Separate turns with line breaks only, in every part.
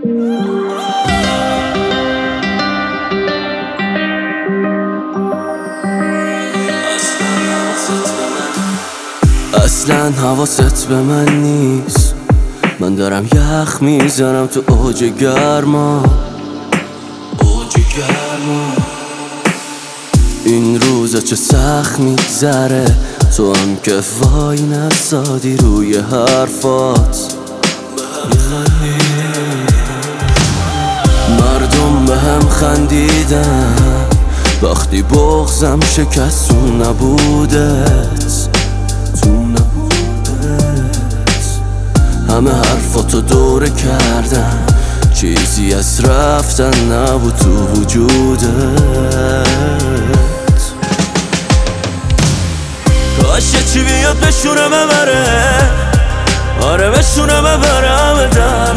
اصلا حواست به من نیست، من دارم یخ میزنم تو اوج گرما. این روزا چه سخت میگذره، تو هم که وای نسادی روی حرفات. مردم به هم خندیدن وقتی بغضم شکست تو نبودت. همه حرفاتو دوره کردن، چیزی از رفتن نبود تو وجودت. کاش یه چی بیاد بشونه ببره، آره بشونه ببرم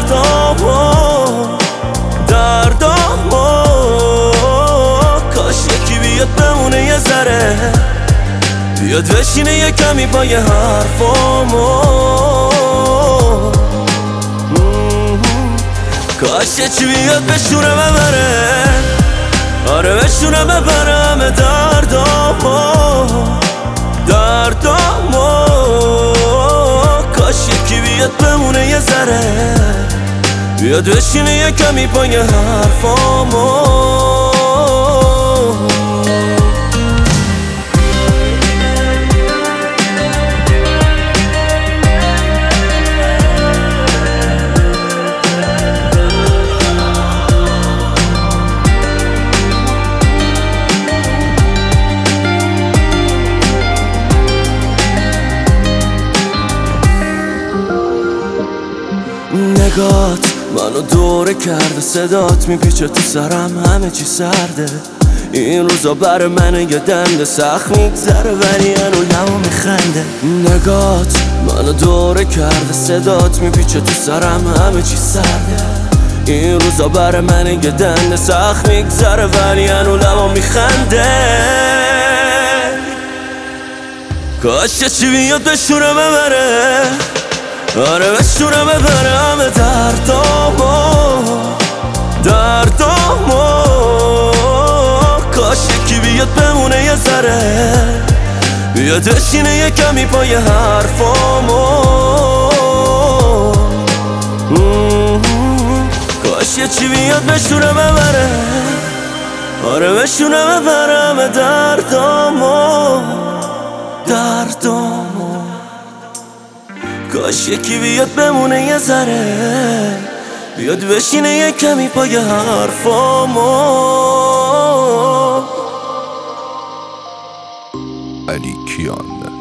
دردامو. کاش یکی بیاد بمونه یه ذره، بیاد بشینه یه کمی پای حرفامو. کاش یه چی بیاد بشونه ببره، آره بشونه ببرم دردامو. کاش یکی بیاد بمونه یه ذره، بیاد بشینه یه کمی پای حرفامو. نگات منو دوره کرده، صدات میپیچه تو سرم، همه چی سرده. این روزا بر من یه دنده، سخت میگذره ولی هنو لبو میخنده. نگات منو دوره کرده، صدات میپیچه تو سرم، همه چی سرده. این روزا بر من یه دنده، سخت میگذره ولی هنو لبو میخنده. کاش یه چی بیاد بشونه ببره، آره بشونه ببرم دردامو. کاش یکی بیاد بمونه یه ذره، بیاد بشینه یه کمی پای حرفامو. کاش یه چی بیاد بشونه ببره، آره بشونه ببرم دردامو. کاش یکی بیاد بمونه یه ذره، بیاد بشینه یه کمی پای حرفامو.
علی کیان